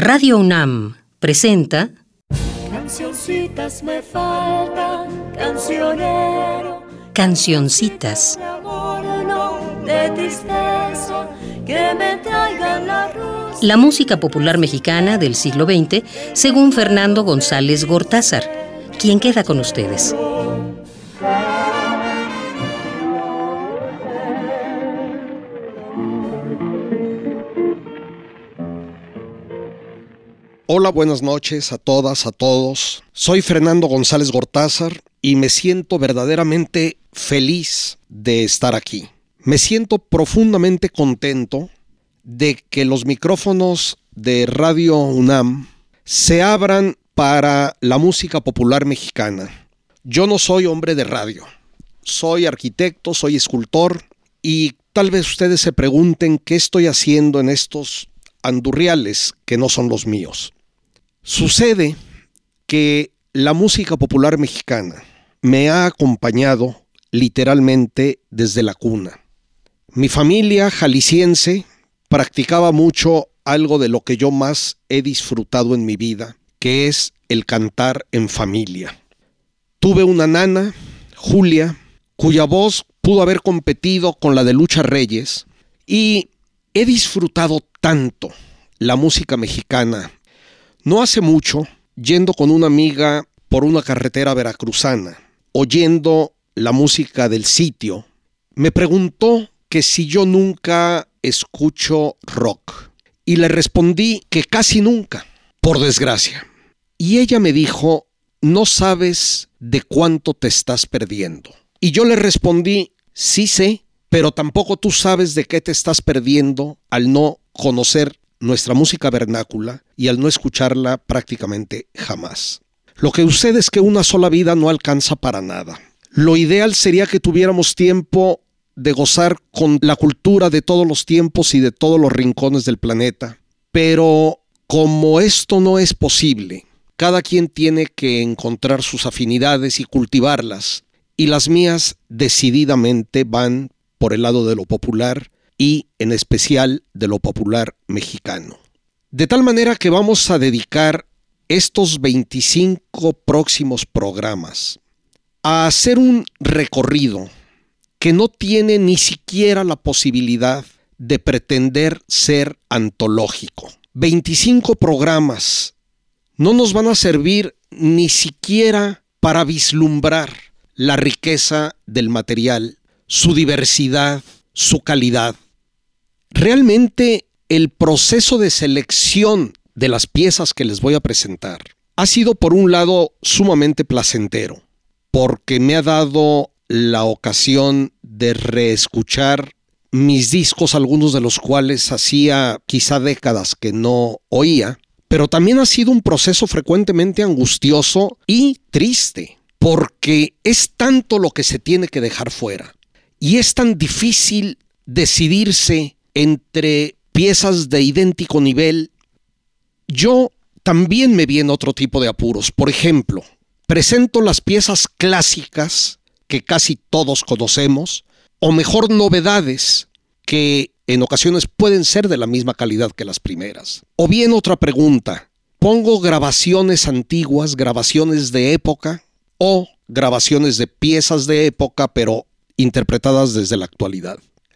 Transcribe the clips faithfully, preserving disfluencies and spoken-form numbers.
Radio UNAM presenta Cancioncitas me faltan, cancionero. Cancioncitas. De amor, no de tristeza, que me traigan la rosa. La música popular mexicana del siglo veinte, según Fernando González Gortázar. ¿Quién queda con ustedes? Hola, buenas noches a todas, a todos. Soy Fernando González Gortázar y me siento verdaderamente feliz de estar aquí. Me siento profundamente contento de que los micrófonos de Radio UNAM se abran para la música popular mexicana. Yo no soy hombre de radio, soy arquitecto, soy escultor y tal vez ustedes se pregunten qué estoy haciendo en estos andurriales que no son los míos. Sucede que la música popular mexicana me ha acompañado literalmente desde la cuna. Mi familia jalisciense practicaba mucho algo de lo que yo más he disfrutado en mi vida, que es el cantar en familia. Tuve una nana, Julia, cuya voz pudo haber competido con la de Lucha Reyes, y he disfrutado tanto la música mexicana. No hace mucho, yendo con una amiga por una carretera veracruzana, oyendo la música del sitio, me preguntó que si yo nunca escucho rock. Y le respondí que casi nunca, por desgracia. Y ella me dijo, no sabes de cuánto te estás perdiendo. Y yo le respondí, sí sé, pero tampoco tú sabes de qué te estás perdiendo al no conocer nuestra música vernácula y al no escucharla prácticamente jamás. Lo que sucede es que una sola vida no alcanza para nada. Lo ideal sería que tuviéramos tiempo de gozar con la cultura de todos los tiempos y de todos los rincones del planeta. Pero como esto no es posible, cada quien tiene que encontrar sus afinidades y cultivarlas, y las mías decididamente van por el lado de lo popular y en especial de lo popular mexicano. De tal manera que vamos a dedicar estos veinticinco próximos programas a hacer un recorrido que no tiene ni siquiera la posibilidad de pretender ser antológico. veinticinco programas no nos van a servir ni siquiera para vislumbrar la riqueza del material, su diversidad, su calidad. Realmente el proceso de selección de las piezas que les voy a presentar ha sido por un lado sumamente placentero, porque me ha dado la ocasión de reescuchar mis discos, algunos de los cuales hacía quizá décadas que no oía, pero también ha sido un proceso frecuentemente angustioso y triste, porque es tanto lo que se tiene que dejar fuera y es tan difícil decidirse entre piezas de idéntico nivel. Yo también me vi en otro tipo de apuros. Por ejemplo, presento las piezas clásicas que casi todos conocemos, o mejor, novedades que en ocasiones pueden ser de la misma calidad que las primeras. O bien otra pregunta, ¿pongo grabaciones antiguas, grabaciones de época, o grabaciones de piezas de época, pero interpretadas desde la actualidad?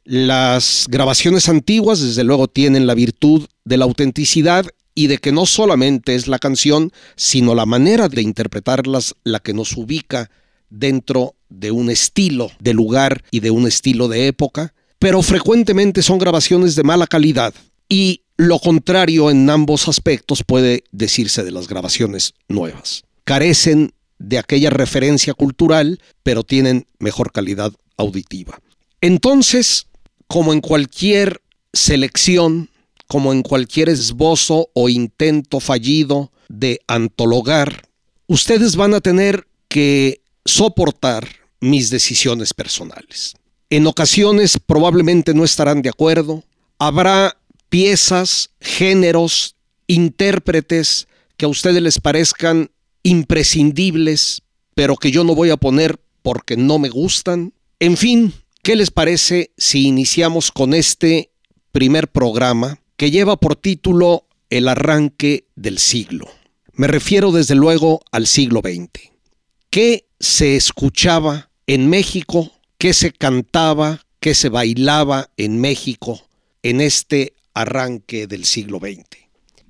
Las grabaciones antiguas, desde luego, tienen la virtud de la autenticidad y de que no solamente es la canción, sino la manera de interpretarlas la que nos ubica dentro de un estilo de lugar y de un estilo de época, pero frecuentemente son grabaciones de mala calidad. Y lo contrario en ambos aspectos puede decirse de las grabaciones nuevas. Carecen de aquella referencia cultural, pero tienen mejor calidad auditiva. Entonces, como en cualquier selección, como en cualquier esbozo o intento fallido de antologar, ustedes van a tener que soportar mis decisiones personales. En ocasiones probablemente no estarán de acuerdo. Habrá piezas, géneros, intérpretes que a ustedes les parezcan imprescindibles, pero que yo no voy a poner porque no me gustan. En fin, ¿qué les parece si iniciamos con este primer programa que lleva por título el arranque del siglo. Me refiero desde luego al siglo veinte. ¿Qué se escuchaba en México? ¿Qué se cantaba? ¿Qué se bailaba en México en este arranque del siglo veinte?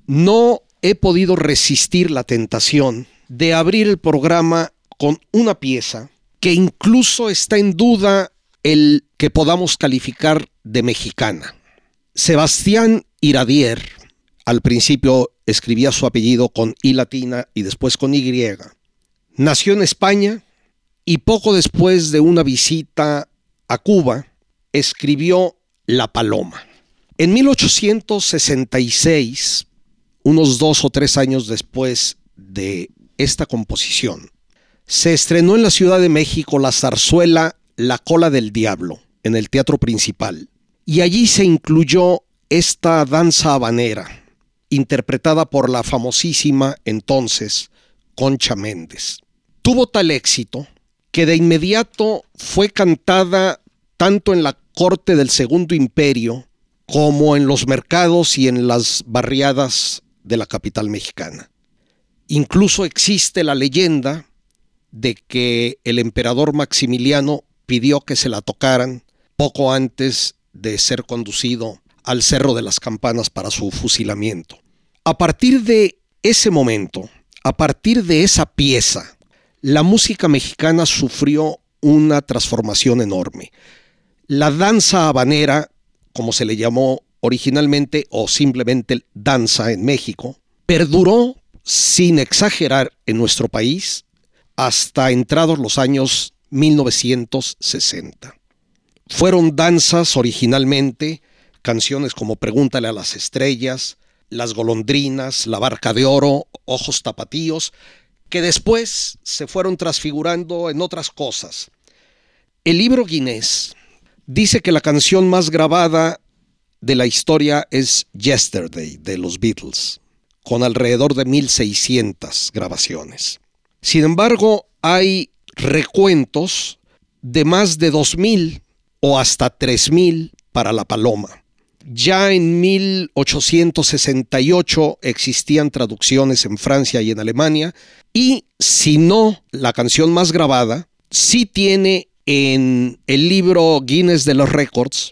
No he podido resistir la tentación de abrir el programa con una pieza que incluso está en duda el que podamos calificar de mexicana. Sebastián Iradier, al principio escribía su apellido con I latina y después con Y, nació en España y poco después de una visita a Cuba escribió La Paloma. En mil ochocientos sesenta y seis, unos dos o tres años después de esta composición, se estrenó en la Ciudad de México la zarzuela La Cola del Diablo en el Teatro Principal, y allí se incluyó esta danza habanera interpretada por la famosísima entonces Concha Méndez. Tuvo tal éxito que de inmediato fue cantada tanto en la corte del Segundo Imperio como en los mercados y en las barriadas de la capital mexicana. Incluso existe la leyenda de que el emperador Maximiliano pidió que se la tocaran poco antes de ser conducido al Cerro de las Campanas para su fusilamiento. A partir de ese momento, a partir de esa pieza, la música mexicana sufrió una transformación enorme. La danza habanera, como se le llamó originalmente, o simplemente danza en México, perduró, sin exagerar, en nuestro país hasta entrados los años mil novecientos sesenta. Fueron danzas originalmente, canciones como Pregúntale a las estrellas, Las golondrinas, La barca de oro, Ojos tapatíos, que después se fueron transfigurando en otras cosas. El libro Guinness dice que la canción más grabada de la historia es Yesterday, de los Beatles, con alrededor de mil seiscientas grabaciones. Sin embargo, hay recuentos de más de dos mil o hasta tres mil para La Paloma. Ya en mil ochocientos sesenta y ocho existían traducciones en Francia y en Alemania, y si no la canción más grabada, sí tiene en el libro Guinness de los Récords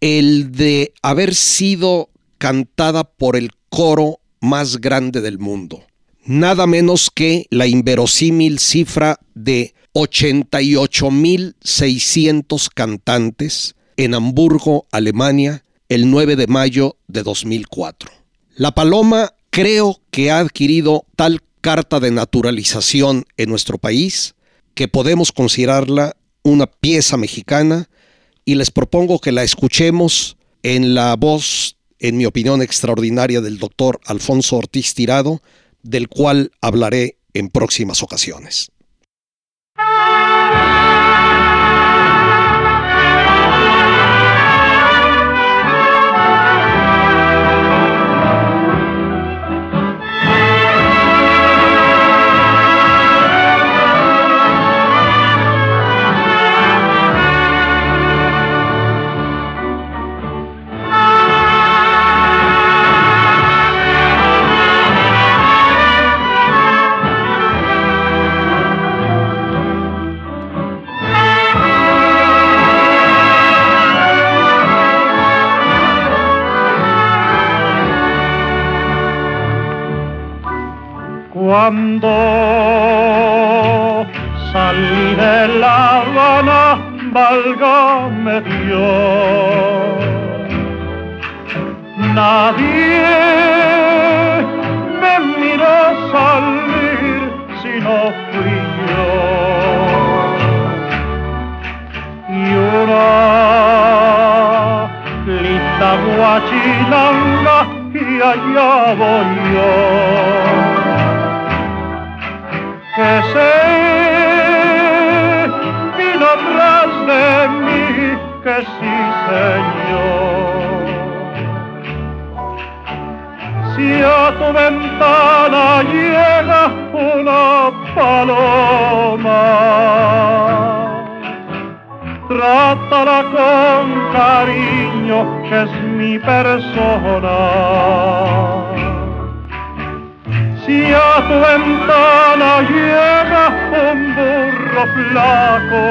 el de haber sido cantada por el coro más grande del mundo. Nada menos que la inverosímil cifra de ochenta y ocho mil seiscientos cantantes en Hamburgo, Alemania, el nueve de mayo de dos mil cuatro. La Paloma creo que ha adquirido tal carta de naturalización en nuestro país que podemos considerarla una pieza mexicana, y les propongo que la escuchemos en la voz, en mi opinión extraordinaria, del doctor Alfonso Ortiz Tirado, del cual hablaré en próximas ocasiones. Cuando salí de La Habana, válgame Dios, nadie me miró salir si no fui yo. Y una linda guachinanga y allá voy yo, que sé vino tras de mí, que sí señor. Si a tu ventana llega una paloma, trátala con cariño, que es mi persona. Si a tu ventana llega un burro flaco,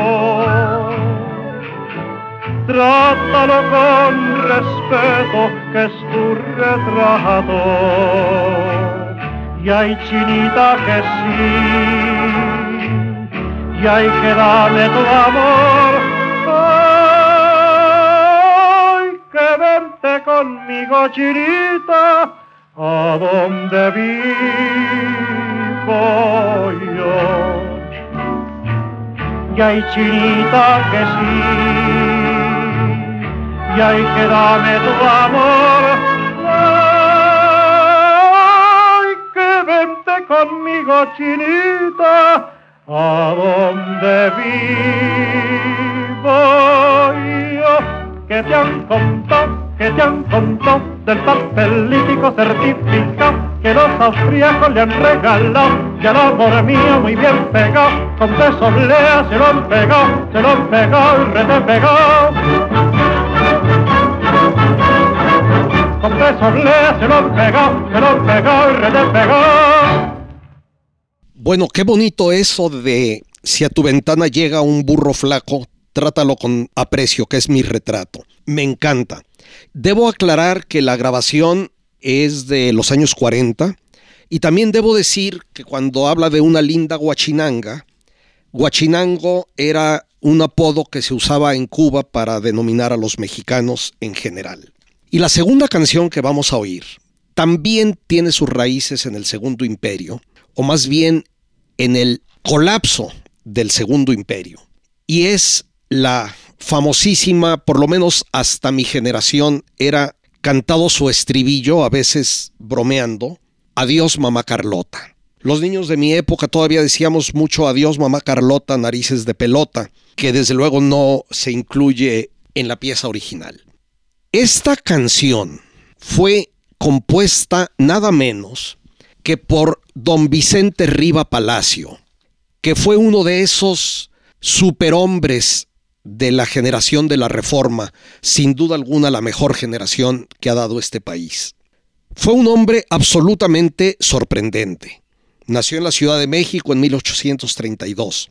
trátalo con respeto, que es tu retrato. Y hay chinita que sí, y hay que darle tu amor. Ay, que vente conmigo, chinita, a donde vivo yo. Y hay chinita que sí, y hay que darme tu amor. Ay, que vente conmigo, chinita, a donde vivo yo. Que te han contado, que te han contado del papelítico certificado que los austríacos le han regalado, y al amor mío muy bien pegado, con besos leas se lo han pegado, se lo han pegado y rete pegado. Con besos leas se lo han pegado, se lo han pegado y rete pegado. Bueno, qué bonito eso de si a tu ventana llega un burro flaco, trátalo con aprecio, que es mi retrato. Me encanta. Debo aclarar que la grabación es de los años cuarenta y también debo decir que cuando habla de una linda guachinanga, guachinango era un apodo que se usaba en Cuba para denominar a los mexicanos en general. Y la segunda canción que vamos a oír también tiene sus raíces en el Segundo Imperio, o más bien en el colapso del Segundo Imperio. Y es la famosísima, por lo menos hasta mi generación, era cantado su estribillo, a veces bromeando, Adiós Mamá Carlota. Los niños de mi época todavía decíamos mucho Adiós Mamá Carlota, narices de pelota, que desde luego no se incluye en la pieza original. Esta canción fue compuesta nada menos que por don Vicente Riva Palacio, que fue uno de esos superhombres de la generación de la Reforma, sin duda alguna la mejor generación que ha dado este país. Fue un hombre absolutamente sorprendente. Nació en la Ciudad de México en mil ochocientos treinta y dos.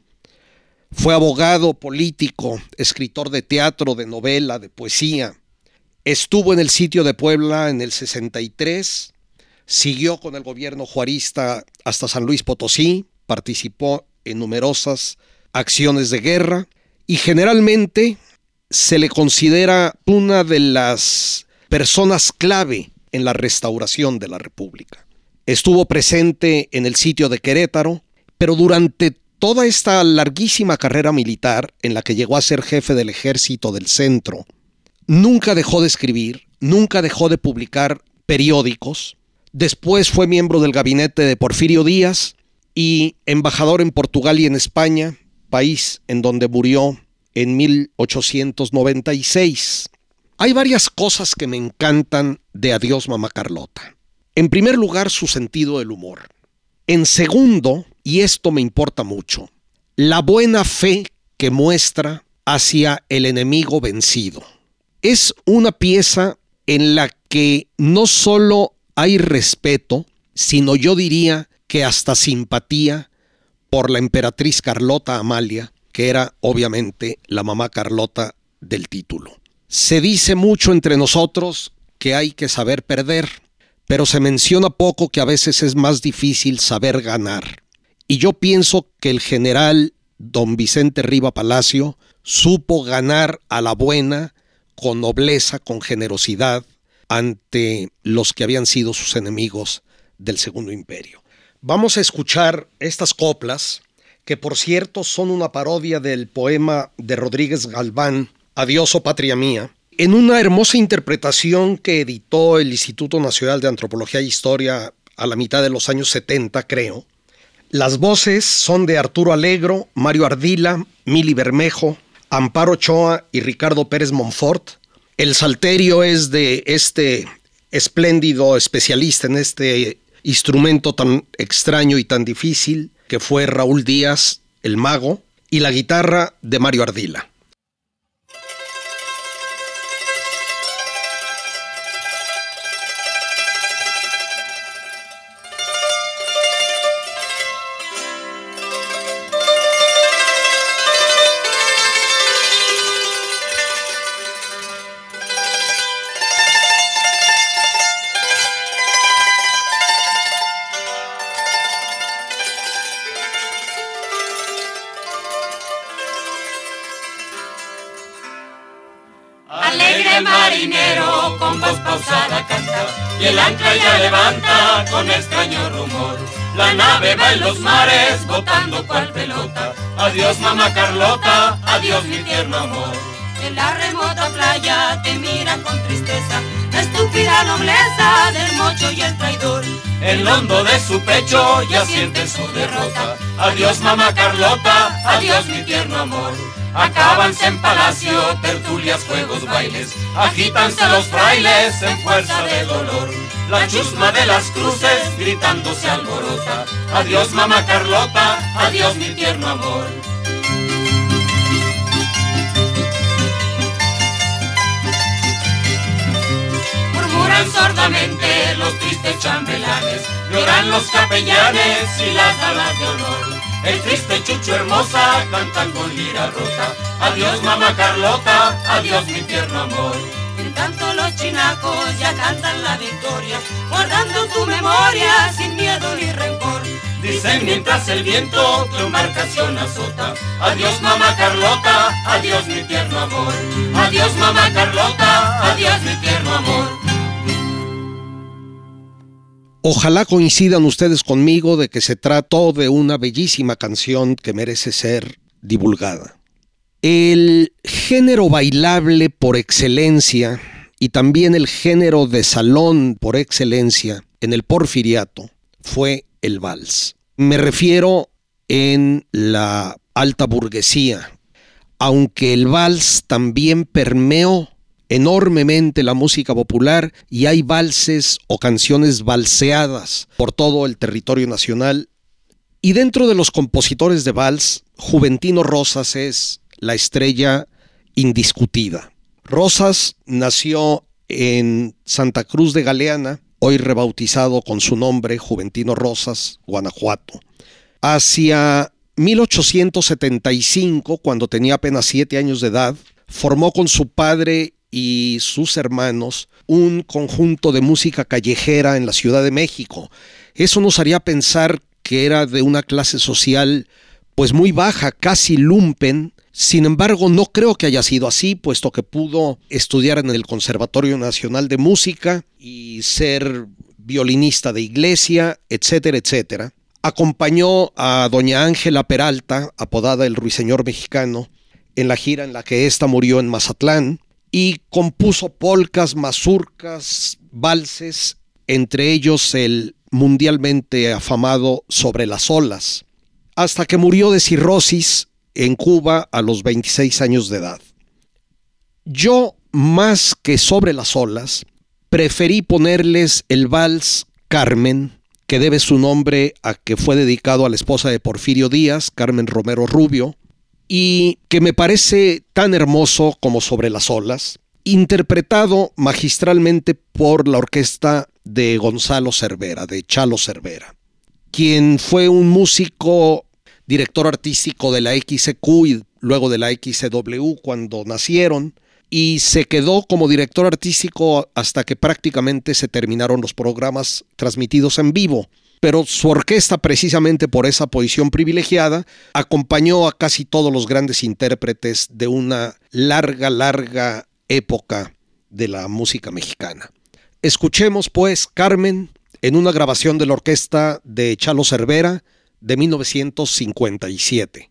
Fue abogado, político, escritor de teatro, de novela, de poesía. Estuvo en el sitio de Puebla en el sesenta y tres, siguió con el gobierno juarista hasta San Luis Potosí, participó en numerosas acciones de guerra y generalmente se le considera una de las personas clave en la restauración de la República. Estuvo presente en el sitio de Querétaro, pero durante toda esta larguísima carrera militar en la que llegó a ser jefe del Ejército del Centro, nunca dejó de escribir, nunca dejó de publicar periódicos. Después fue miembro del gabinete de Porfirio Díaz y embajador en Portugal y en España, país en donde murió en mil ochocientos noventa y seis. Hay varias cosas que me encantan de Adiós Mamá Carlota. En primer lugar, su sentido del humor. En segundo, y esto me importa mucho, la buena fe que muestra hacia el enemigo vencido. Es una pieza en la que no solo hay respeto, sino yo diría que hasta simpatía por la emperatriz Carlota Amalia, que era obviamente la mamá Carlota del título. Se dice mucho entre nosotros que hay que saber perder, pero se menciona poco que a veces es más difícil saber ganar. Y yo pienso que el general don Vicente Riva Palacio supo ganar a la buena, con nobleza, con generosidad, ante los que habían sido sus enemigos del Segundo Imperio. Vamos a escuchar estas coplas, que por cierto son una parodia del poema de Rodríguez Galván, Adiós, oh patria mía, en una hermosa interpretación que editó el Instituto Nacional de Antropología e Historia a la mitad de los años setenta, creo. Las voces son de Arturo Alegro, Mario Ardila, Mili Bermejo, Amparo Ochoa y Ricardo Pérez Monfort. El salterio es de este espléndido especialista en este instrumento tan extraño y tan difícil, que fue Raúl Díaz, el mago, y la guitarra de Mario Ardila. voz pausada canta, y el ancla ya levanta con extraño rumor. La nave va en los mares, botando cual pelota. Adiós, mamá Carlota, adiós, mi tierno amor. En la remota playa te mira con tristeza la estúpida nobleza del mocho y el traidor. En lo hondo de su pecho ya siente su derrota. Adiós, mamá Carlota, adiós, mi tierno amor. Acábanse en palacio, tertulias, juegos, bailes, agítanse los frailes en fuerza de dolor. La chusma de las cruces gritando se alborota. Adiós, mamá Carlota, adiós, mi tierno amor. Murmuran sordamente los tristes chambelanes, lloran los capellanes y las damas de honor. El triste Chucho hermosa cantan con lira rota. Adiós, mamá Carlota, adiós, mi tierno amor. En tanto los chinacos ya cantan la victoria, guardando tu memoria sin miedo ni rencor. Dicen mientras el viento tu embarcación azota. Adiós, mamá Carlota, adiós, mi tierno amor. Adiós, mamá Carlota, adiós, mi tierno amor. Ojalá coincidan ustedes conmigo de que se trató de una bellísima canción que merece ser divulgada. El género bailable por excelencia y también el género de salón por excelencia en el Porfiriato fue el vals. Me refiero en la alta burguesía, aunque el vals también permeó enormemente la música popular y hay valses o canciones valseadas por todo el territorio nacional. Y dentro de los compositores de vals, Juventino Rosas es la estrella indiscutida. Rosas nació en Santa Cruz de Galeana, hoy rebautizado con su nombre, Juventino Rosas, Guanajuato. Hacia mil ochocientos setenta y cinco, cuando tenía apenas siete años de edad, formó con su padre y sus hermanos un conjunto de música callejera en la Ciudad de México. Eso nos haría pensar que era de una clase social pues muy baja, casi lumpen. Sin embargo, no creo que haya sido así, puesto que pudo estudiar en el Conservatorio Nacional de Música y ser violinista de iglesia, etcétera, etcétera. Acompañó a doña Ángela Peralta, apodada el Ruiseñor Mexicano, en la gira en la que ésta murió en Mazatlán, y compuso polcas, mazurcas, valses, entre ellos el mundialmente afamado Sobre las olas, hasta que murió de cirrosis en Cuba a los veintiséis años de edad. Yo, más que Sobre las olas, preferí ponerles el vals Carmen, que debe su nombre a que fue dedicado a la esposa de Porfirio Díaz, Carmen Romero Rubio, y que me parece tan hermoso como Sobre las olas, interpretado magistralmente por la orquesta de Gonzalo Cervera, de Chalo Cervera, quien fue un músico, director artístico de la X C Q y luego de la X C W cuando nacieron, y se quedó como director artístico hasta que prácticamente se terminaron los programas transmitidos en vivo. Pero su orquesta, precisamente por esa posición privilegiada, acompañó a casi todos los grandes intérpretes de una larga, larga época de la música mexicana. Escuchemos, pues, Carmen, en una grabación de la orquesta de Chalo Cervera de mil novecientos cincuenta y siete.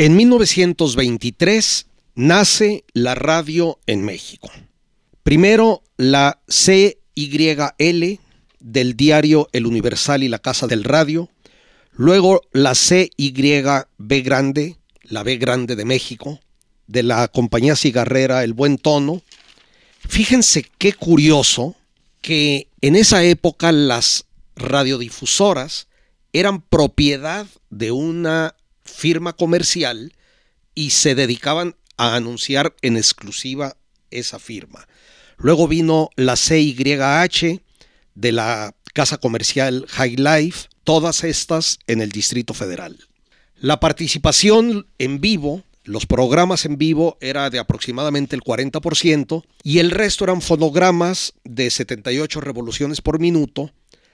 En mil novecientos veintitrés nace la radio en México. Primero la C Y L del diario El Universal y la Casa del Radio, luego la C Y B grande, la B grande de México, de la compañía cigarrera El Buen Tono. Fíjense qué curioso que en esa época las radiodifusoras eran propiedad de una firma comercial y se dedicaban a anunciar en exclusiva esa firma. Luego vino la C Y H de la casa comercial High Life, todas estas en el Distrito Federal. La participación en vivo, los programas en vivo, era de aproximadamente el cuarenta por ciento y el resto eran fonogramas de setenta y ocho revoluciones por minuto,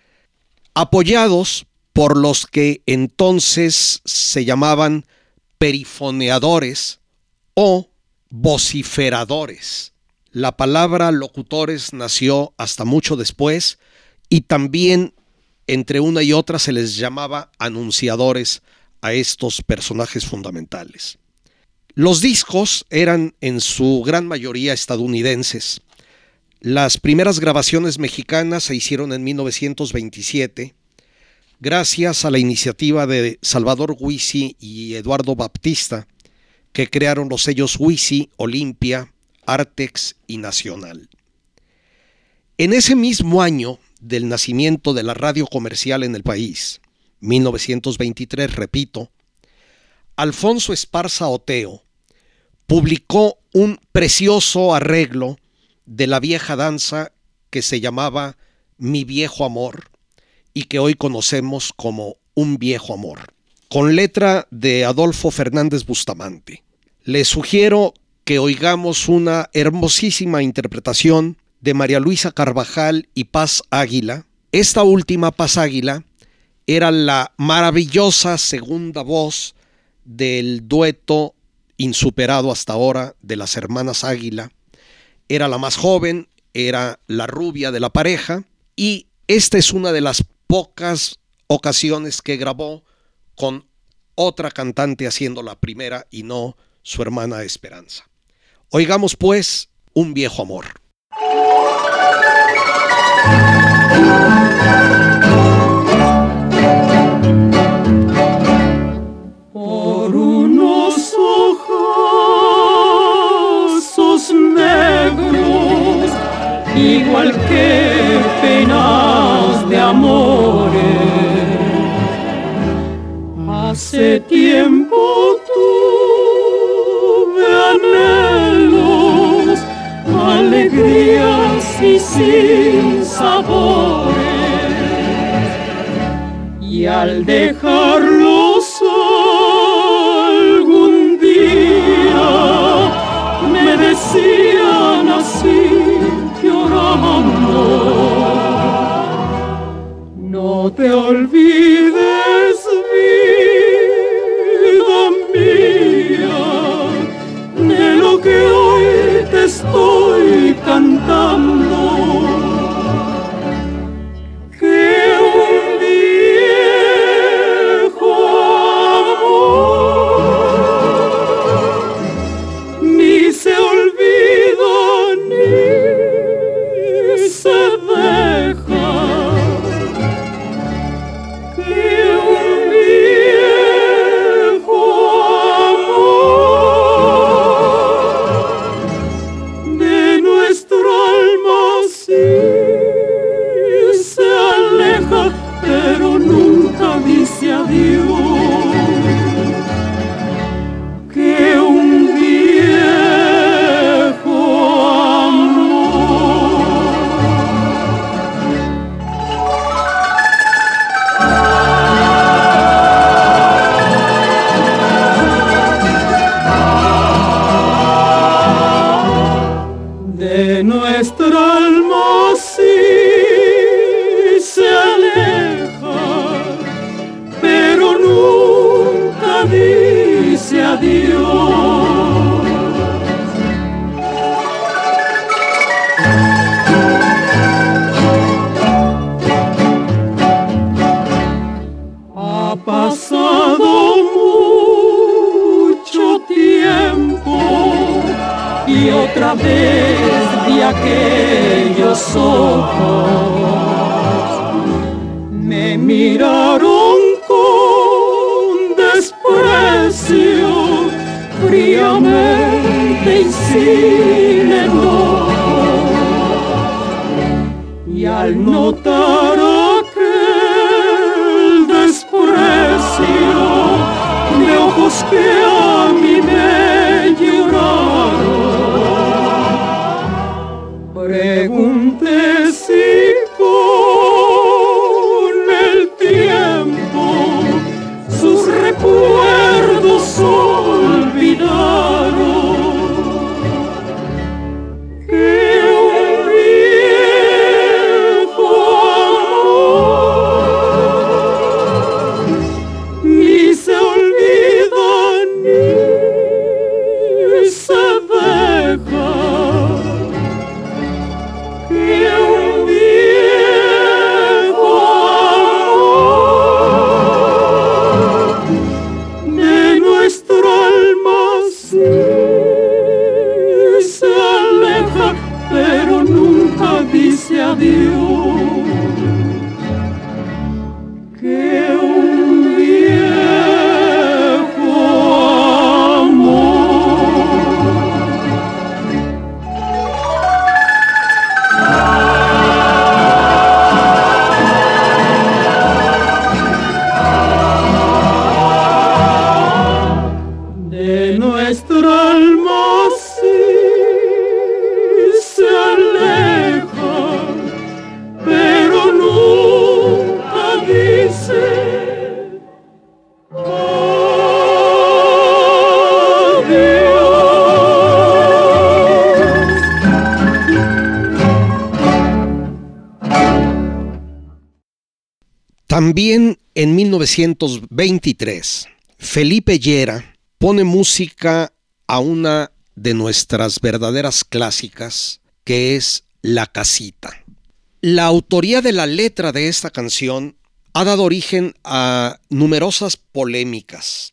apoyados por los que entonces se llamaban perifoneadores o vociferadores. La palabra locutores nació hasta mucho después y también entre una y otra se les llamaba anunciadores a estos personajes fundamentales. Los discos eran en su gran mayoría estadounidenses. Las primeras grabaciones mexicanas se hicieron en mil novecientos veintisiete, gracias a la iniciativa de Salvador Huici y Eduardo Baptista, que crearon los sellos Huici, Olimpia, Artex y Nacional. En ese mismo año del nacimiento de la radio comercial en el país, mil novecientos veintitrés, repito, Alfonso Esparza Oteo publicó un precioso arreglo de la vieja danza que se llamaba Mi Viejo Amor y que hoy conocemos como Un Viejo Amor, con letra de Adolfo Fernández Bustamante. Les sugiero que oigamos una hermosísima interpretación de María Luisa Carvajal y Paz Águila. Esta última, Paz Águila, era la maravillosa segunda voz del dueto insuperado hasta ahora de las hermanas Águila. Era la más joven, era la rubia de la pareja y esta es una de las pocas ocasiones que grabó con otra cantante haciendo la primera y no su hermana Esperanza. Oigamos pues Un Viejo Amor. Por unos ojos negros, igual que penas de amores, hace tiempo tuve anhelos, alegrías y sin sabores, y al dejarlos algún día me decían así llorando: no te olvides, vida mía, de lo que hoy te estoy cantando, que un viejo amor ni se olvida ni se deja, sin enojo, y al notar aquel desprecio de ojos que a mí me lloraron, pregunté si con el tiempo sus recuerdos olvidaron. Que un viejo amor ni se olvida ni se deja. Que un viejo amor de nuestra alma sí se aleja, pero nunca dice adiós. Que un viejo amor. De nuestra alma sí se aleja, pero nunca dice También en mil novecientos veintitrés, Felipe Llera pone música a una de nuestras verdaderas clásicas, que es La Casita. La autoría de la letra de esta canción ha dado origen a numerosas polémicas.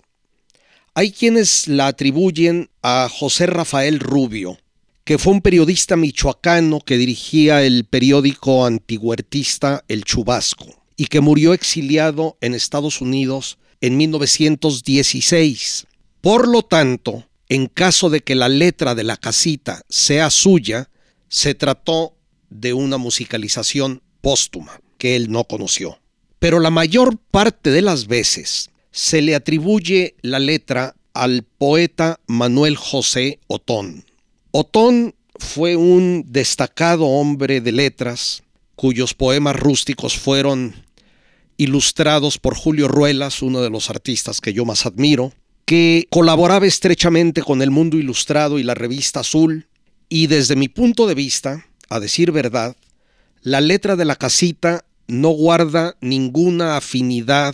Hay quienes la atribuyen a José Rafael Rubio, que fue un periodista michoacano que dirigía el periódico antihuertista El Chubasco y que murió exiliado en Estados Unidos en mil novecientos dieciséis. Por lo tanto, en caso de que la letra de La Casita sea suya, se trató de una musicalización póstuma que él no conoció. Pero la mayor parte de las veces se le atribuye la letra al poeta Manuel José Otón. Otón fue un destacado hombre de letras cuyos poemas rústicos fueron ilustrados por Julio Ruelas, uno de los artistas que yo más admiro, que colaboraba estrechamente con El Mundo Ilustrado y la Revista Azul, y desde mi punto de vista, a decir verdad, la letra de La Casita no guarda ninguna afinidad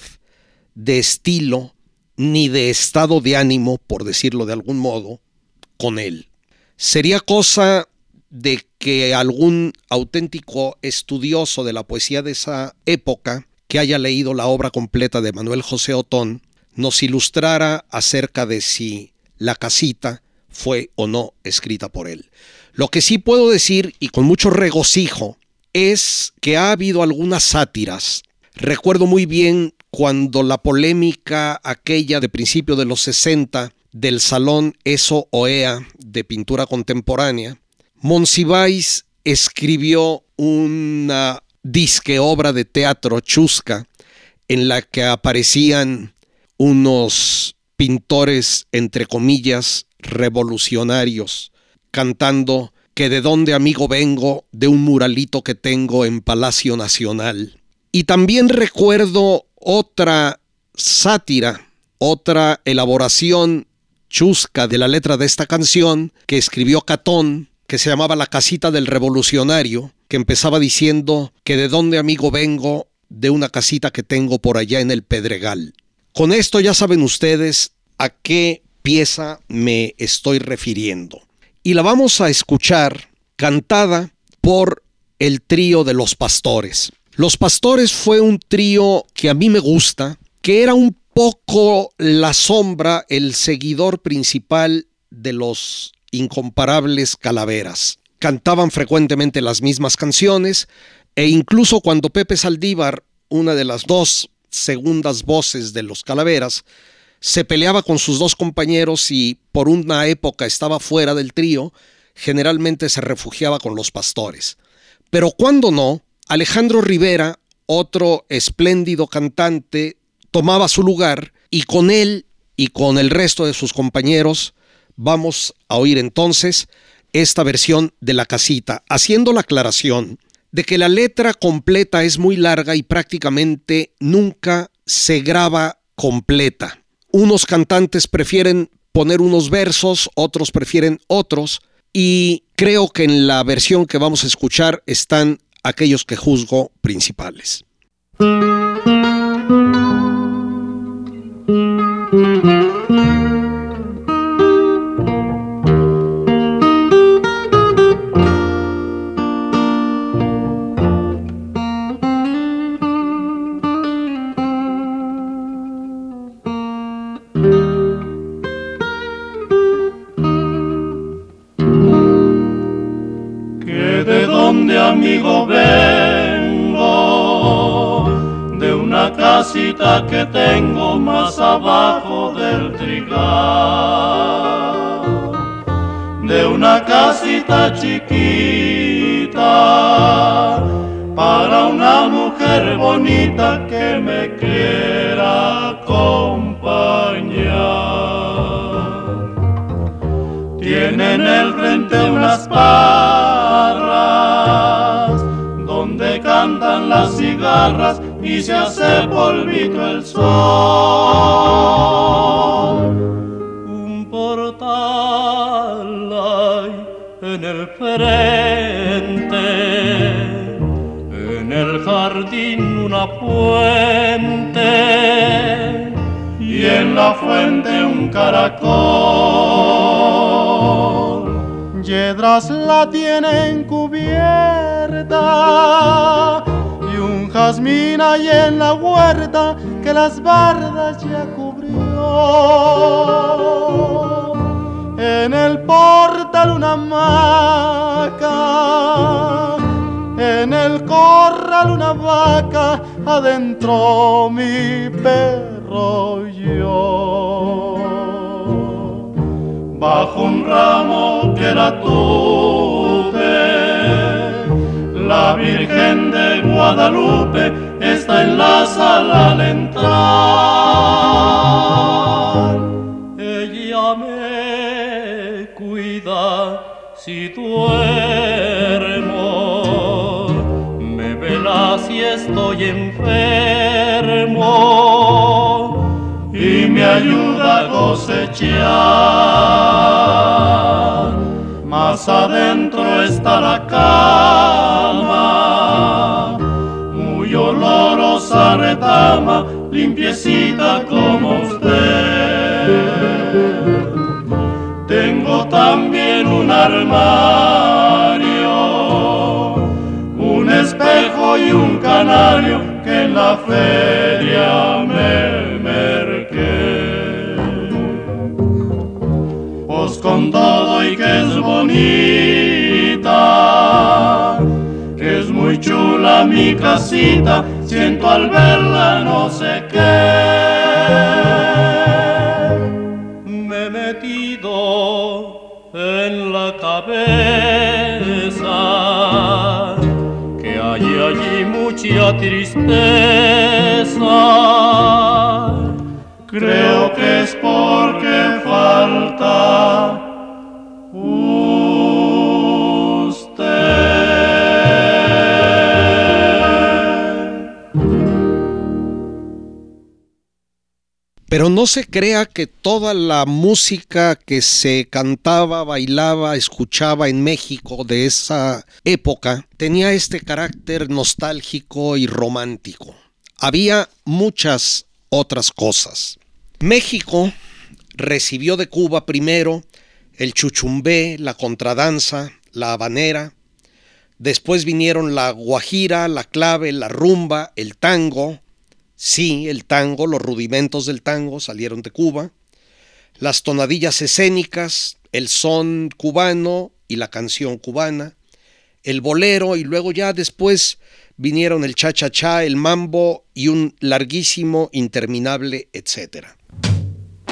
de estilo ni de estado de ánimo, por decirlo de algún modo, con él. Sería cosa de que algún auténtico estudioso de la poesía de esa época, que haya leído la obra completa de Manuel José Otón, nos ilustrara acerca de si La Casita fue o no escrita por él. Lo que sí puedo decir, y con mucho regocijo, es que ha habido algunas sátiras. Recuerdo muy bien cuando la polémica aquella de principio de los sesenta del Salón Eso Oea de pintura contemporánea, Monsiváis escribió una disque obra de teatro chusca en la que aparecían unos pintores, entre comillas, revolucionarios, cantando que de dónde amigo vengo, de un muralito que tengo en Palacio Nacional. Y también recuerdo otra sátira, otra elaboración chusca de la letra de esta canción que escribió Catón, que se llamaba La Casita del Revolucionario, que empezaba diciendo que de dónde amigo vengo, de una casita que tengo por allá en el Pedregal. Con esto ya saben ustedes a qué pieza me estoy refiriendo. Y la vamos a escuchar cantada por el trío de Los Pastores. Los Pastores fue un trío que a mí me gusta, que era un poco la sombra, el seguidor principal de los incomparables Calaveras. Cantaban frecuentemente las mismas canciones e incluso cuando Pepe Saldívar, una de las dos segundas voces de los Calaveras, se peleaba con sus dos compañeros y por una época estaba fuera del trío, generalmente se refugiaba con los Pastores. Pero cuando no, Alejandro Rivera, otro espléndido cantante, tomaba su lugar y con él y con el resto de sus compañeros vamos a oír entonces esta versión de La Casita, haciendo la aclaración de que la letra completa es muy larga y prácticamente nunca se graba completa. Unos cantantes prefieren poner unos versos, otros prefieren otros, y creo que en la versión que vamos a escuchar están aquellos que juzgo principales. Amigo, vengo de una casita que tengo más abajo del trigal, de una casita chiquita para una mujer bonita que me quiera acompañar. Tiene en el frente unas parras donde cantan las cigarras y se hace polvito el sol. Un portal hay en el frente, en el jardín una fuente y en la fuente un caracol. Yedras la tienen cubierta y un jazmín hay en la huerta que las bardas ya cubrió. En el portal una hamaca, en el corral una vaca, adentro mi perro y yo. Bajo un ramo que la tuve, la Virgen de Guadalupe está en la sala al entrar. Ella me cuida si duermo, me vela si estoy enfermo y me ayuda a cosechar. Más adentro está la cama, muy olorosa retama, limpiecita como usted. Tengo también un armario, un espejo y un canario que en la feria me merqué. Pues con todo y que es bonita, que es muy chula mi casita, siento al verla no sé qué. Me he metido en la cabeza que hay allí mucha tristeza. Creo que es porque falta Pero no se crea que toda la música que se cantaba, bailaba, escuchaba en México de esa época tenía este carácter nostálgico y romántico. Había muchas otras cosas. México recibió de Cuba primero el chuchumbé, la contradanza, la habanera. Después vinieron la guajira, la clave, la rumba, el tango. Sí, el tango, los rudimentos del tango salieron de Cuba, las tonadillas escénicas, el son cubano y la canción cubana, el bolero y luego ya después vinieron el cha-cha-cha, el mambo y un larguísimo, interminable, etcétera.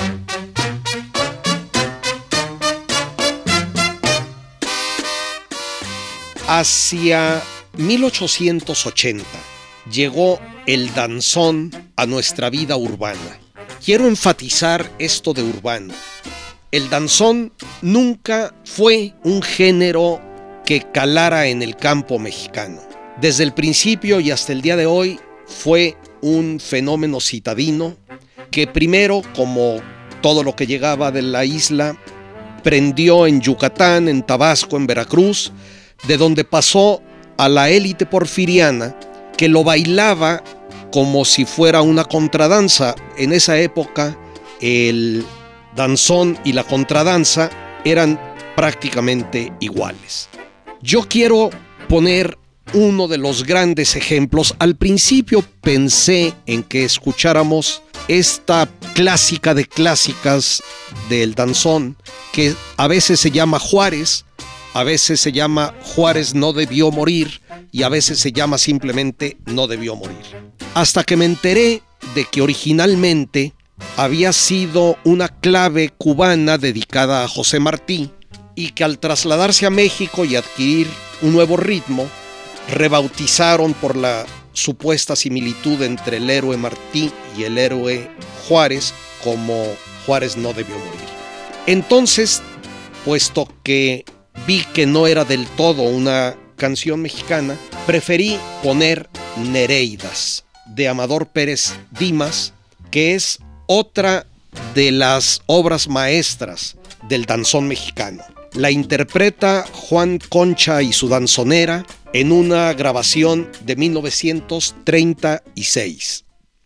Hacia mil ochocientos ochenta llegó el danzón a nuestra vida urbana. Quiero enfatizar esto de urbano. El danzón nunca fue un género que calara en el campo mexicano. Desde el principio y hasta el día de hoy fue un fenómeno citadino que primero, como todo lo que llegaba de la isla, prendió en Yucatán, en Tabasco, en Veracruz, de donde pasó a la élite porfiriana, que lo bailaba como si fuera una contradanza. En esa época el danzón y la contradanza eran prácticamente iguales. Yo quiero poner uno de los grandes ejemplos. Al principio pensé en que escucháramos esta clásica de clásicas del danzón, que a veces se llama Juárez, a veces se llama Juárez no debió morir y a veces se llama simplemente No debió morir. Hasta que me enteré de que originalmente había sido una clave cubana dedicada a José Martí y que al trasladarse a México y adquirir un nuevo ritmo, rebautizaron por la supuesta similitud entre el héroe Martí y el héroe Juárez como Juárez no debió morir. Entonces, puesto que vi que no era del todo una canción mexicana, preferí poner Nereidas de Amador Pérez Dimas, que es otra de las obras maestras del danzón mexicano. La interpreta Juan Concha y su danzonera en una grabación de mil novecientos treinta y seis.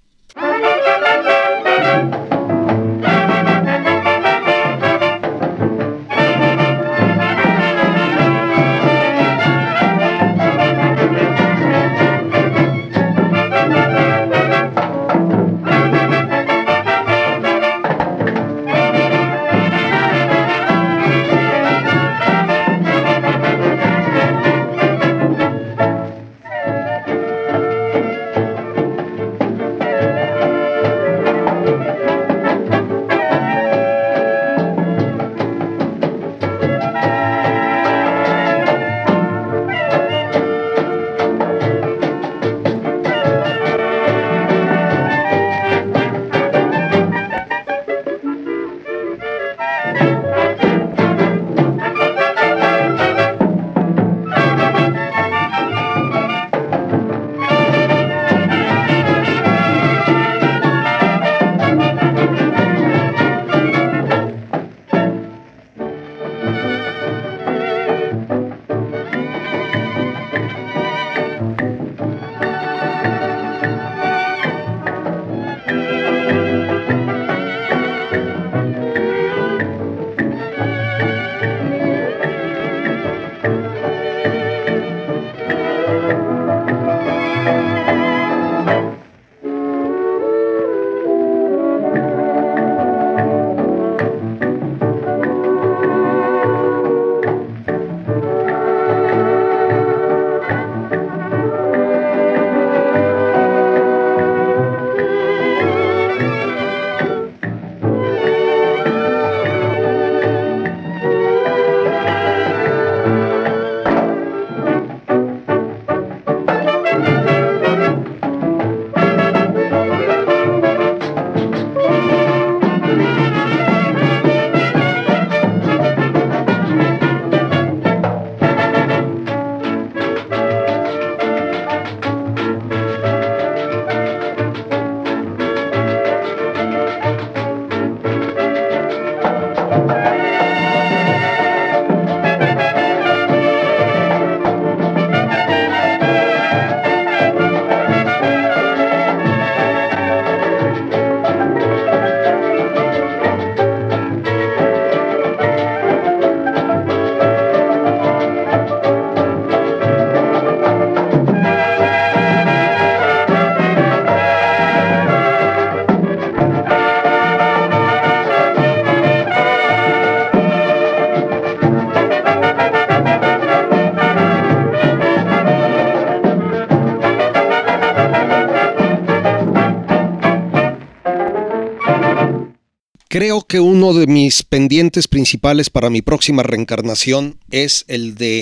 Creo que uno de mis pendientes principales para mi próxima reencarnación es el de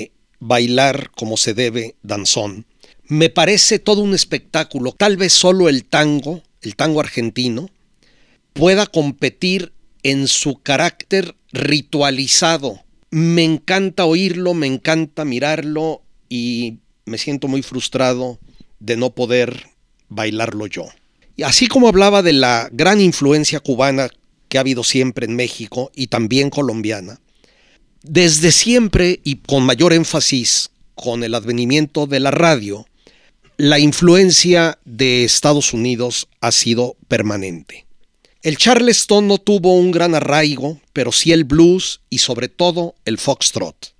bailar como se debe danzón. Me parece todo un espectáculo. Tal vez solo el tango, el tango argentino, pueda competir en su carácter ritualizado. Me encanta oírlo, me encanta mirarlo y me siento muy frustrado de no poder bailarlo yo. Y así como hablaba de la gran influencia cubana que ha habido siempre en México y también colombiana, desde siempre y con mayor énfasis con el advenimiento de la radio, la influencia de Estados Unidos ha sido permanente. El Charleston no tuvo un gran arraigo, pero sí el blues y sobre todo el foxtrot.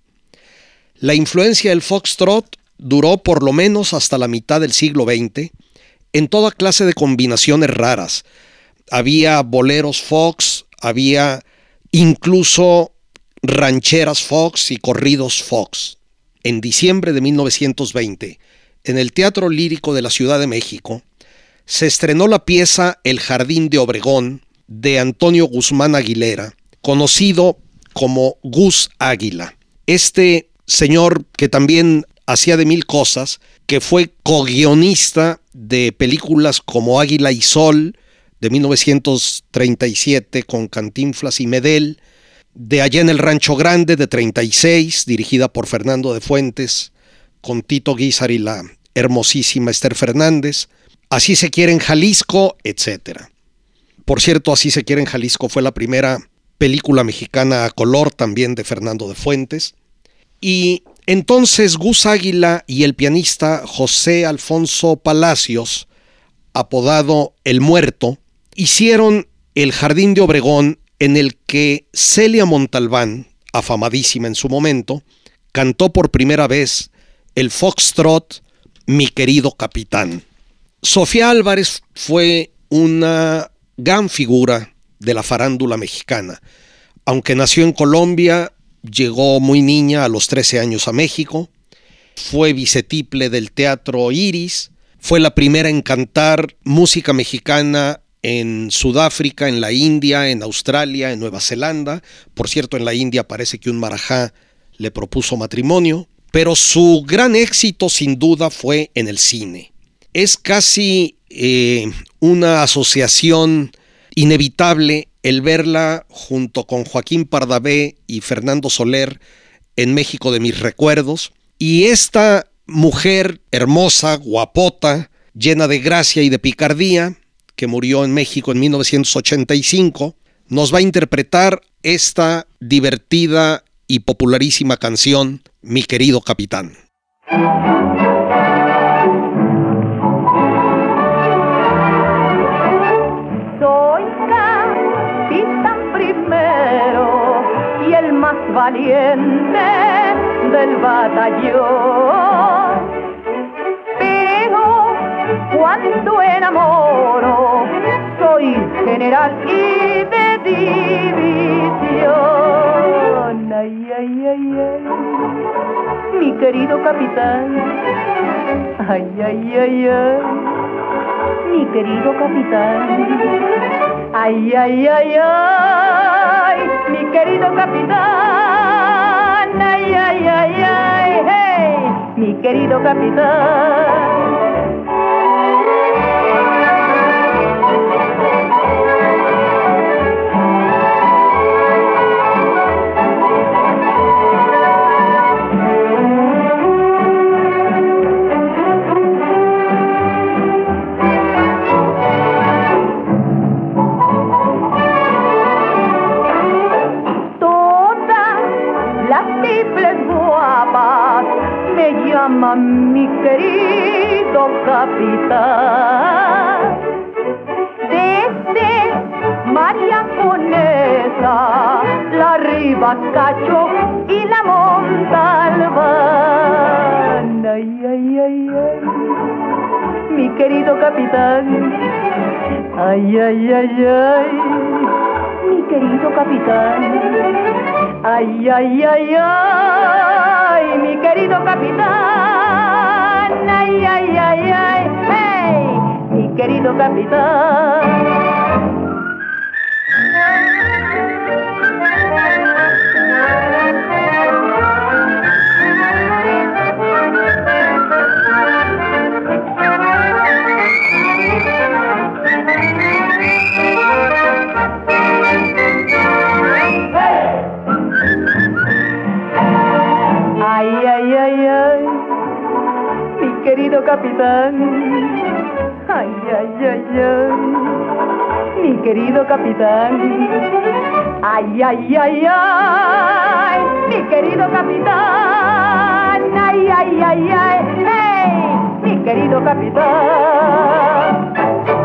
La influencia del foxtrot duró por lo menos hasta la mitad del siglo veinte en toda clase de combinaciones raras. Había boleros fox, había incluso rancheras fox y corridos fox. En diciembre de mil novecientos veinte, en el Teatro Lírico de la Ciudad de México, se estrenó la pieza El Jardín de Obregón de Antonio Guzmán Aguilera, conocido como Gus Águila. Este señor que también hacía de mil cosas, que fue co-guionista de películas como Águila y Sol de mil novecientos treinta y siete con Cantinflas y Medel, de Allá en el Rancho Grande de treinta y seis, dirigida por Fernando de Fuentes, con Tito Guízar y la hermosísima Esther Fernández, Así se quiere en Jalisco, etcétera. Por cierto, Así se quiere en Jalisco fue la primera película mexicana a color también de Fernando de Fuentes. Y entonces Gus Águila y el pianista José Alfonso Palacios, apodado El Muerto, hicieron El Jardín de Obregón, en el que Celia Montalbán, afamadísima en su momento, cantó por primera vez el foxtrot Mi querido capitán. Sofía Álvarez fue una gran figura de la farándula mexicana. Aunque nació en Colombia, llegó muy niña a los trece años a México, fue vicetiple del Teatro Iris, fue la primera en cantar música mexicana en Sudáfrica, en la India, en Australia, en Nueva Zelanda. Por cierto, en la India parece que un marajá le propuso matrimonio, pero su gran éxito sin duda fue en el cine. Es casi eh, una asociación inevitable el verla junto con Joaquín Pardavé y Fernando Soler en México de mis recuerdos. Y esta mujer hermosa, guapota, llena de gracia y de picardía, que murió en México en mil novecientos ochenta y cinco, nos va a interpretar esta divertida y popularísima canción, Mi querido capitán. Soy capitán primero y el más valiente del batallón, pero cuando enamoro soy general y de división. Ay, ay, ay, ay, mi querido capitán. Ay, ay, ay, ay, mi querido capitán. Ay, ay, ay, ay, mi querido capitán. Ay, ay, ay, ay, hey, mi querido capitán. Mi querido capitán, desde María Conesa, la Rivas Cacho y la Montalbán. Ay, ay, ay, ay, mi querido capitán. Ay, ay, ay, ay, mi querido capitán. Ay, ay, ay, ay, mi querido capitán. Ay, ay, ay, ay, hey, mi querido capitán. capitán. Ay, ay, ay, ay, mi querido capitán. Ay, ay, ay, ay, mi querido capitán. Ay, ay, ay, ay, hey, mi querido capitán.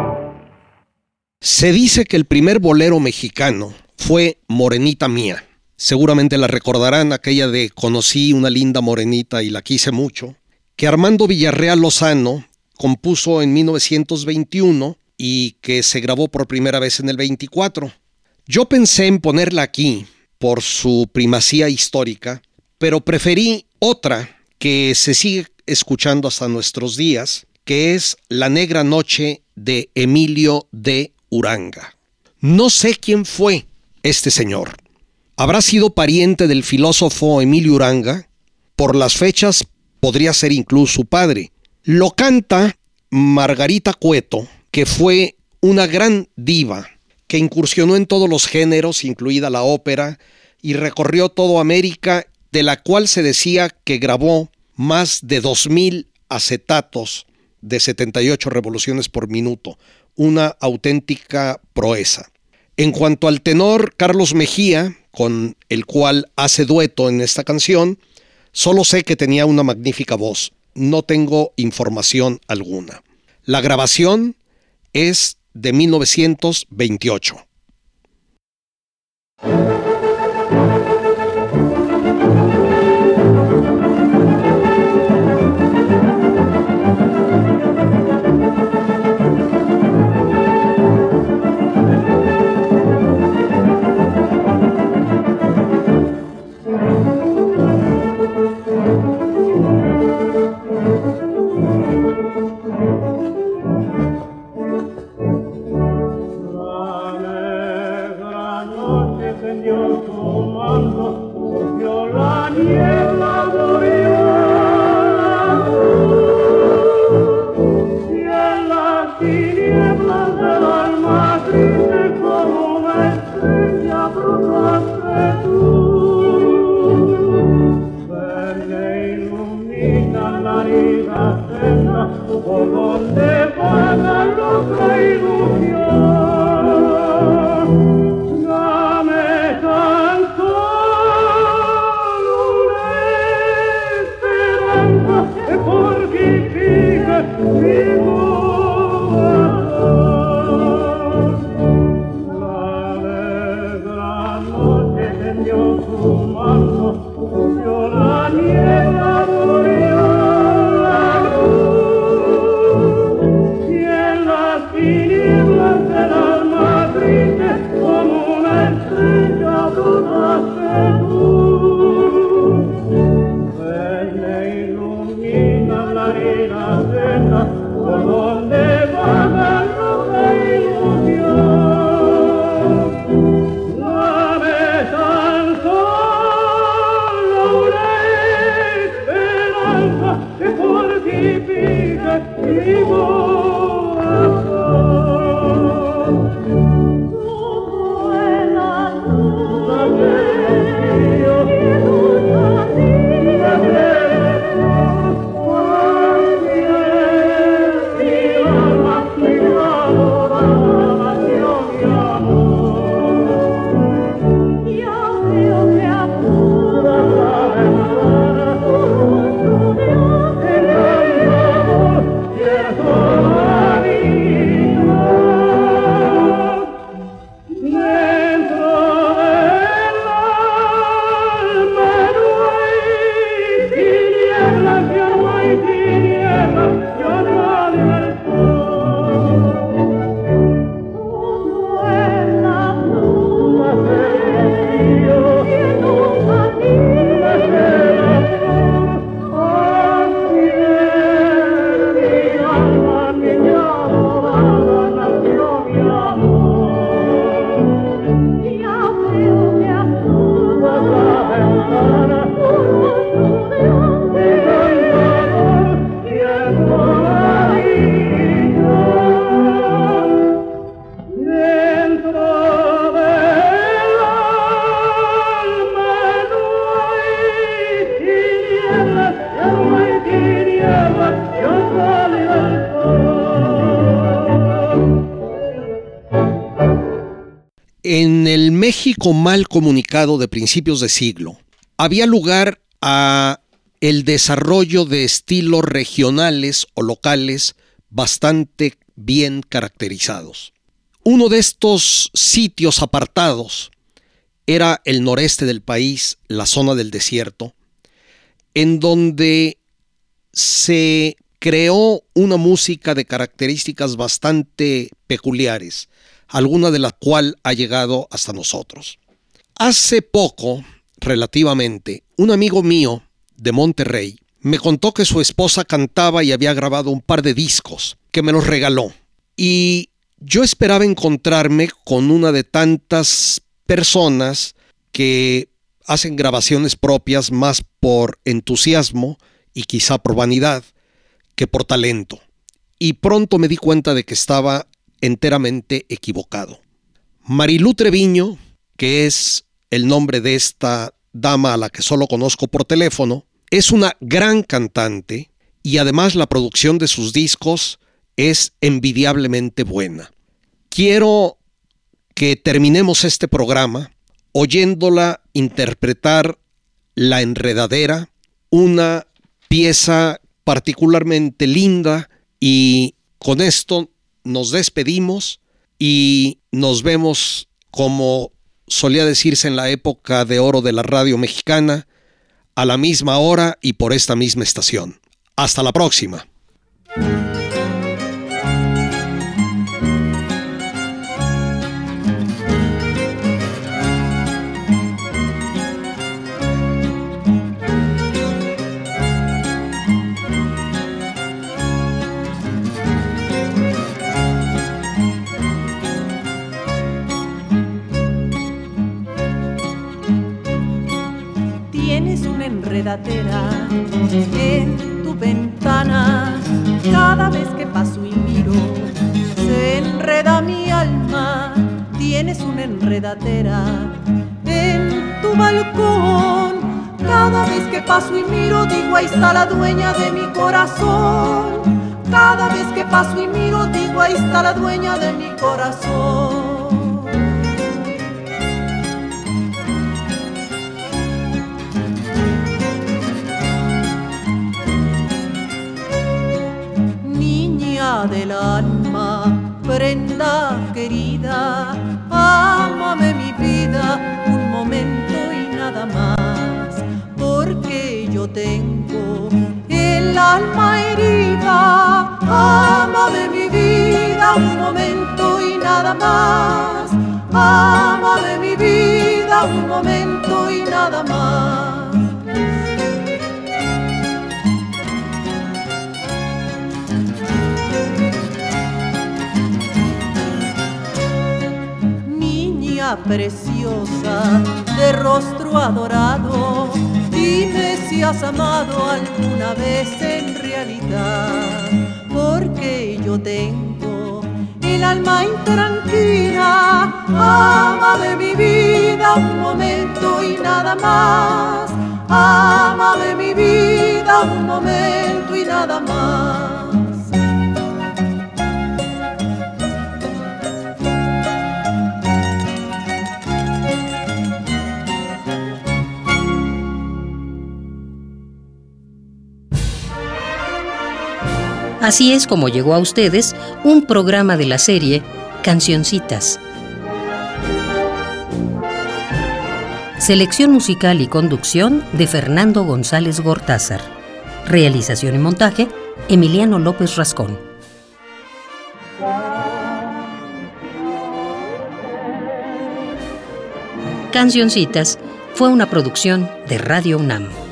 Se dice que el primer bolero mexicano fue Morenita Mía. Seguramente la recordarán, aquella de Conocí una linda morenita y la quise mucho, que Armando Villarreal Lozano compuso en mil novecientos veintiuno y que se grabó por primera vez en el veinticuatro. Yo pensé en ponerla aquí por su primacía histórica, pero preferí otra que se sigue escuchando hasta nuestros días, que es La Negra Noche de Emilio de Uranga. No sé quién fue este señor. ¿Habrá sido pariente del filósofo Emilio Uranga? Por las fechas podría ser incluso su padre. Lo canta Margarita Cueto, que fue una gran diva, que incursionó en todos los géneros, incluida la ópera, y recorrió toda América, de la cual se decía que grabó más de dos mil acetatos de setenta y ocho revoluciones por minuto, una auténtica proeza. En cuanto al tenor Carlos Mejía, con el cual hace dueto en esta canción, solo sé que tenía una magnífica voz. No tengo información alguna. La grabación es de mil novecientos veintiocho. Oh México mal comunicado de principios de siglo, había lugar a el desarrollo de estilos regionales o locales bastante bien caracterizados. Uno de estos sitios apartados era el noreste del país, la zona del desierto, en donde se creó una música de características bastante peculiares, alguna de la cual ha llegado hasta nosotros. Hace poco, relativamente, un amigo mío de Monterrey me contó que su esposa cantaba y había grabado un par de discos, que me los regaló. Y yo esperaba encontrarme con una de tantas personas que hacen grabaciones propias más por entusiasmo y quizá por vanidad que por talento. Y pronto me di cuenta de que estaba enteramente equivocado. Marilú Treviño, que es el nombre de esta dama a la que solo conozco por teléfono, es una gran cantante y además la producción de sus discos es envidiablemente buena. Quiero que terminemos este programa oyéndola interpretar La Enredadera, una pieza particularmente linda, y con esto nos despedimos y nos vemos, como solía decirse en la época de oro de la radio mexicana, a la misma hora y por esta misma estación. Hasta la próxima. Enredatera en tu ventana, cada vez que paso y miro se enreda mi alma. Tienes una enredatera en tu balcón, cada vez que paso y miro digo ahí está la dueña de mi corazón. Cada vez que paso y miro digo ahí está la dueña de mi corazón. Del alma, prenda querida, ámame mi vida un momento y nada más, porque yo tengo el alma herida. Ámame mi vida un momento y nada más, ámame mi vida un momento y nada más. Preciosa, de rostro adorado, dime si has amado alguna vez en realidad, porque yo tengo el alma intranquila. Ámame mi vida un momento y nada más, ámame mi vida un momento y nada más. Así es como llegó a ustedes un programa de la serie Cancioncitas. Selección musical y conducción de Fernando González Gortázar. Realización y montaje, Emiliano López Rascón. Cancioncitas fue una producción de Radio UNAM.